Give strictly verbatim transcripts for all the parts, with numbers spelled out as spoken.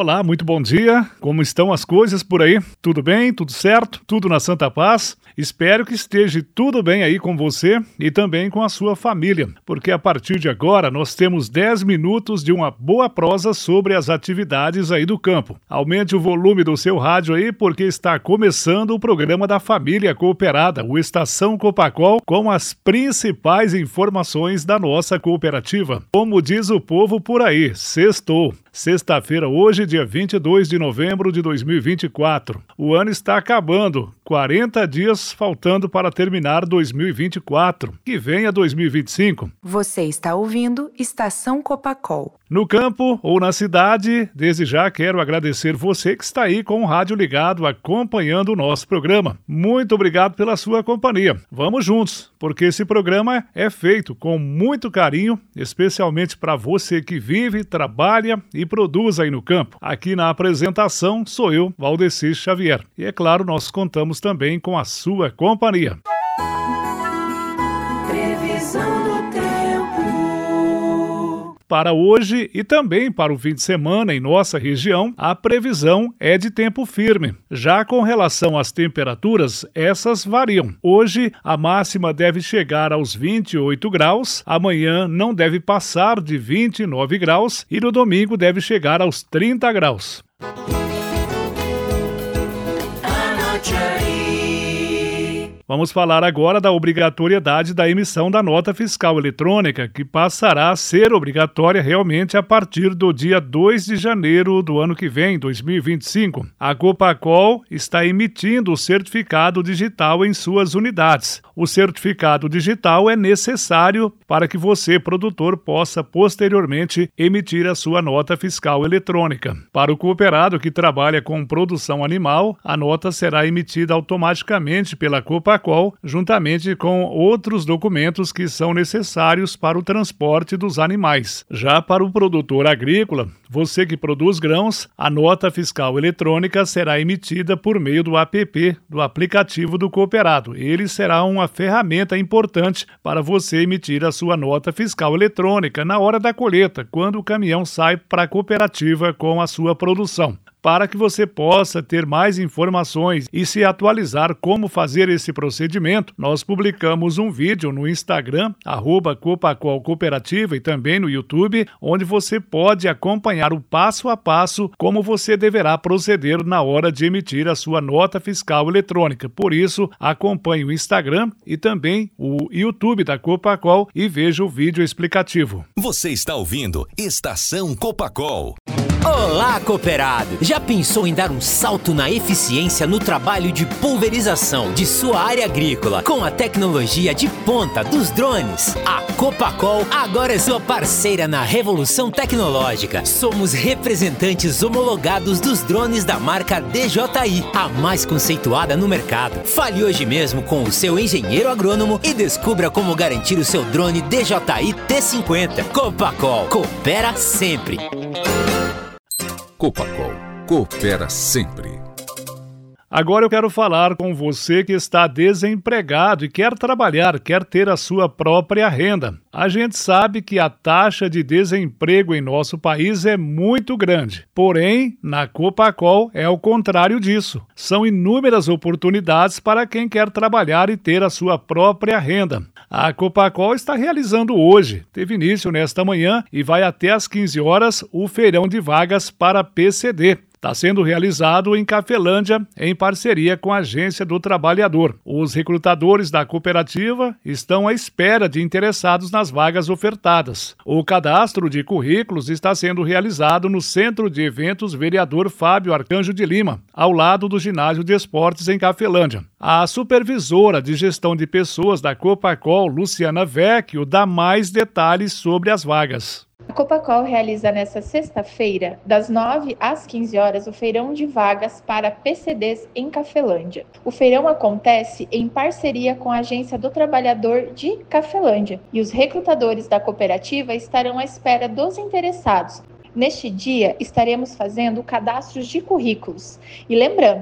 Olá, muito bom dia. Como estão as coisas por aí? Tudo bem? Tudo certo? Tudo na Santa Paz? Espero que esteja tudo bem aí com você e também com a sua família, porque a partir de agora nós temos dez minutos de uma boa prosa sobre as atividades aí do campo. Aumente o volume do seu rádio aí, porque está começando o programa da Família Cooperada, o Estação Copacol, com as principais informações da nossa cooperativa. Como diz o povo por aí, sextou. Sexta-feira hoje, dia vinte e dois de novembro de dois mil e vinte e quatro. O ano está acabando, quarenta dias faltando para terminar dois mil e vinte e quatro. Que venha dois mil e vinte e cinco. Você está ouvindo Estação Copacol. No campo ou na cidade, desde já quero agradecer você que está aí com o rádio ligado acompanhando o nosso programa. Muito obrigado pela sua companhia. Vamos juntos, porque esse programa é feito com muito carinho, especialmente para você que vive, trabalha e produz aí no campo. Aqui na apresentação sou eu, Valdeci Xavier. E é claro, nós contamos também com a sua companhia. Previsão do tempo. Para hoje e também para o fim de semana em nossa região, a previsão é de tempo firme. Já com relação às temperaturas, essas variam. Hoje, a máxima deve chegar aos vinte e oito graus, amanhã não deve passar de vinte e nove graus e no domingo deve chegar aos trinta graus. Vamos falar agora da obrigatoriedade da emissão da nota fiscal eletrônica, que passará a ser obrigatória realmente a partir do dia dois de janeiro do ano que vem, dois mil e vinte e cinco. A Copacol está emitindo o certificado digital em suas unidades. O certificado digital é necessário para que você, produtor, possa posteriormente emitir a sua nota fiscal eletrônica. Para o cooperado que trabalha com produção animal, a nota será emitida automaticamente pela Copacol, juntamente com outros documentos que são necessários para o transporte dos animais. Já para o produtor agrícola, você que produz grãos, a nota fiscal eletrônica será emitida por meio do app, do aplicativo do cooperado. Ele será uma ferramenta importante para você emitir a sua nota fiscal eletrônica na hora da colheita, quando o caminhão sai para a cooperativa com a sua produção. Para que você possa ter mais informações e se atualizar como fazer esse procedimento, nós publicamos um vídeo no Instagram, arroba Copacol Cooperativa, e também no YouTube, onde você pode acompanhar o passo a passo como você deverá proceder na hora de emitir a sua nota fiscal eletrônica. Por isso, acompanhe o Instagram e também o YouTube da Copacol e veja o vídeo explicativo. Você está ouvindo Estação Copacol. Olá, cooperado! Já pensou em dar um salto na eficiência no trabalho de pulverização de sua área agrícola com a tecnologia de ponta dos drones? A Copacol agora é sua parceira na revolução tecnológica. Somos representantes homologados dos drones da marca D J I, a mais conceituada no mercado. Fale hoje mesmo com o seu engenheiro agrônomo e descubra como garantir o seu drone D J I T cinquenta. Copacol, coopera sempre! Copacol, coopera sempre. Agora eu quero falar com você que está desempregado e quer trabalhar, quer ter a sua própria renda. A gente sabe que a taxa de desemprego em nosso país é muito grande. Porém, na Copacol é o contrário disso. São inúmeras oportunidades para quem quer trabalhar e ter a sua própria renda. A Copacol está realizando hoje, teve início nesta manhã e vai até às quinze horas, o feirão de vagas para P C D. Está sendo realizado em Cafelândia, em parceria com a Agência do Trabalhador. Os recrutadores da cooperativa estão à espera de interessados nas vagas ofertadas. O cadastro de currículos está sendo realizado no Centro de Eventos Vereador Fábio Arcanjo de Lima, ao lado do Ginásio de Esportes em Cafelândia. A supervisora de gestão de pessoas da Copacol, Luciana Vecchio, dá mais detalhes sobre as vagas. A Copacol realiza nesta sexta-feira, das nove às quinze horas, o feirão de vagas para P C Ds em Cafelândia. O feirão acontece em parceria com a Agência do Trabalhador de Cafelândia e os recrutadores da cooperativa estarão à espera dos interessados. Neste dia, estaremos fazendo cadastros de currículos. E lembramos,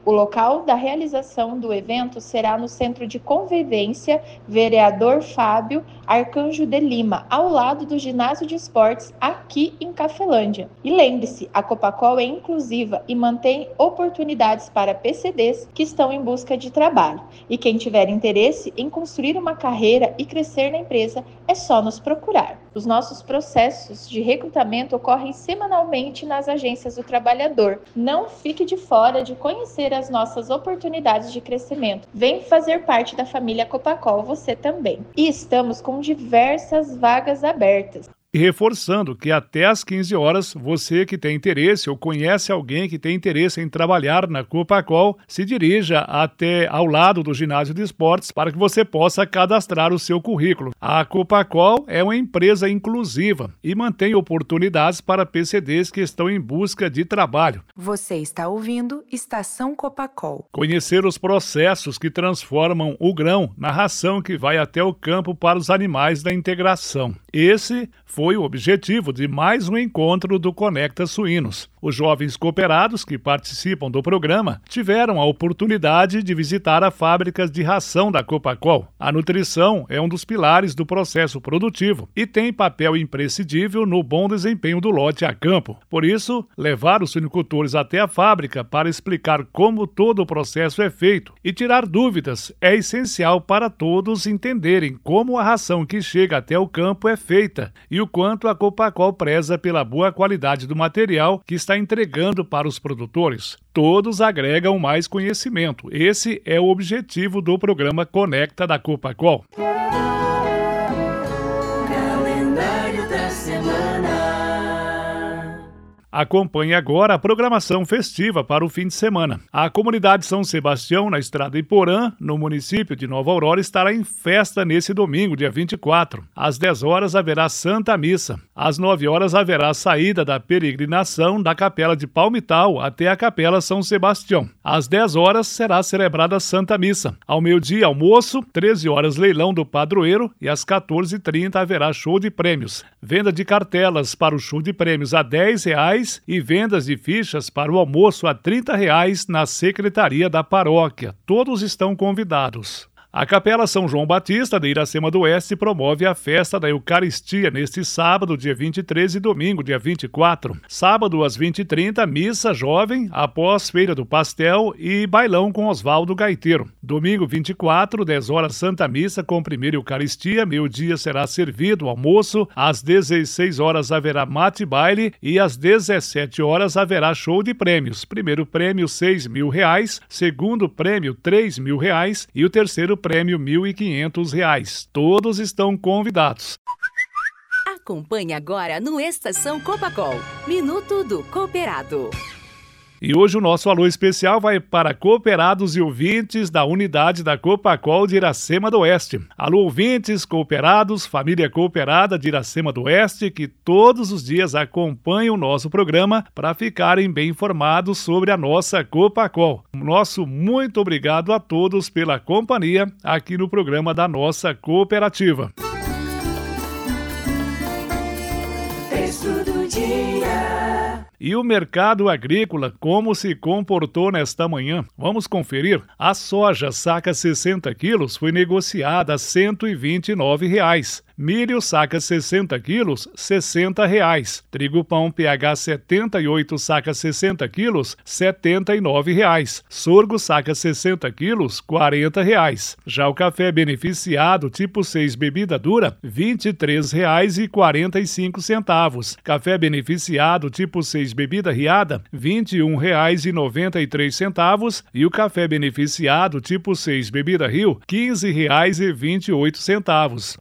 O local da realização do evento será no Centro de Convivência Vereador Fábio Arcanjo de Lima, ao lado do Ginásio de Esportes, aqui em Cafelândia. E lembre-se, a Copacol é inclusiva e mantém oportunidades para P C Ds que estão em busca de trabalho. E quem tiver interesse em construir uma carreira e crescer na empresa, é só nos procurar. Os nossos processos de recrutamento ocorrem semanalmente nas agências do trabalhador. Não fique de fora de conhecer as nossas oportunidades de crescimento. Vem fazer parte da família Copacol você também. E estamos com diversas vagas abertas. E reforçando que até às quinze horas, você que tem interesse ou conhece alguém que tem interesse em trabalhar na Copacol, se dirija até ao lado do ginásio de esportes para que você possa cadastrar o seu currículo. A Copacol é uma empresa inclusiva e mantém oportunidades para P C Ds que estão em busca de trabalho. Você está ouvindo Estação Copacol. Conhecer os processos que transformam o grão na ração que vai até o campo para os animais da integração. Esse foi o objetivo de mais um encontro do Conecta Suínos. Os jovens cooperados que participam do programa tiveram a oportunidade de visitar a fábrica de ração da Copacol. A nutrição é um dos pilares do processo produtivo e tem papel imprescindível no bom desempenho do lote a campo. Por isso, levar os suinicultores até a fábrica para explicar como todo o processo é feito e tirar dúvidas é essencial para todos entenderem como a ração que chega até o campo é feita e o quanto a Copacol preza pela boa qualidade do material que está entregando para os produtores. Todos agregam mais conhecimento. Esse é o objetivo do programa Conecta da Copacol. Calendário da semana. Acompanhe agora a programação festiva para o fim de semana. A comunidade São Sebastião, na Estrada Iporã, no município de Nova Aurora, estará em festa nesse domingo, dia vinte e quatro. Às dez horas haverá Santa Missa. Às nove horas haverá a saída da peregrinação da Capela de Palmital até a Capela São Sebastião. Às dez horas será celebrada a Santa Missa. Ao meio-dia, almoço, treze horas leilão do padroeiro e às quatorze e trinta haverá show de prêmios. Venda de cartelas para o show de prêmios a dez reais e vendas de fichas para o almoço a trinta reais na Secretaria da Paróquia. Todos estão convidados. A Capela São João Batista de Iracema do Oeste promove a festa da Eucaristia neste sábado, dia vinte e três e domingo, dia vinte e quatro. Sábado, às vinte e trinta, missa jovem, após Feira do Pastel e bailão com Oswaldo Gaiteiro. Domingo, vinte e quatro, dez horas, Santa Missa com primeira Eucaristia, meio-dia será servido o almoço, às dezesseis horas haverá mate baile e às dezessete horas haverá show de prêmios. Primeiro prêmio, seis mil reais, segundo prêmio, três mil reais e o terceiro prêmio mil e quinhentos reais. Todos estão convidados. Acompanhe agora no Estação Copacol, Minuto do Cooperado. E hoje o nosso alô especial vai para cooperados e ouvintes da unidade da Copacol de Iracema do Oeste. Alô ouvintes, cooperados, família cooperada de Iracema do Oeste, que todos os dias acompanham o nosso programa para ficarem bem informados sobre a nossa Copacol. Nosso muito obrigado a todos pela companhia aqui no programa da nossa cooperativa. Texto do dia. E o mercado agrícola, como se comportou nesta manhã? Vamos conferir. A soja saca sessenta quilos foi negociada a cento e vinte e nove reais. Milho saca sessenta quilos, sessenta reais. Trigo pão P H setenta e oito saca sessenta quilos, setenta e nove reais. Sorgo saca sessenta quilos, quarenta reais. Já o café beneficiado tipo seis bebida dura, vinte e três reais e quarenta e cinco centavos. Café beneficiado tipo seis bebida riada, vinte e um reais e noventa e três centavos. E o café beneficiado tipo seis bebida Rio, quinze reais e vinte e oito centavos.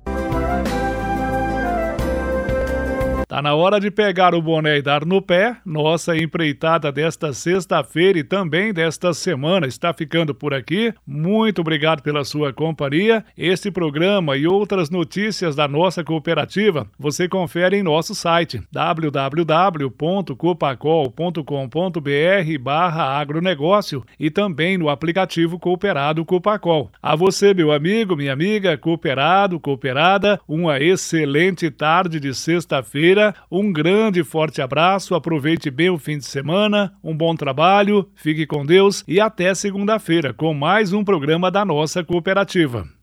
Tá na hora de pegar o boné e dar no pé. Nossa empreitada desta sexta-feira e também desta semana está ficando por aqui. Muito obrigado pela sua companhia. Este programa e outras notícias da nossa cooperativa você confere em nosso site w w w ponto copacol ponto com ponto b r barra agronegócio e também no aplicativo Cooperado Copacol. A você, meu amigo, minha amiga, cooperado, cooperada, uma excelente tarde de sexta-feira galera. Um grande e forte abraço, aproveite bem o fim de semana, um bom trabalho, fique com Deus e até segunda-feira com mais um programa da nossa cooperativa.